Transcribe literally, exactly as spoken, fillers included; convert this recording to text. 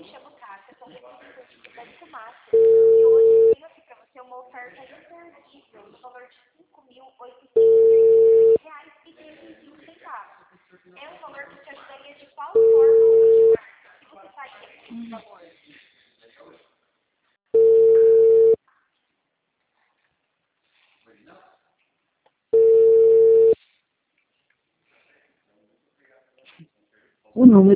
chamo Cássia, sou representante da Fumaça. E hoje eu tenho aqui para você uma oferta imperdível no valor de cinco mil oitocentos reais e trinta e cinco centavos. É um valor que te ajudaria de qual forma hoje, Marcos? O que você faria com esse valor? O número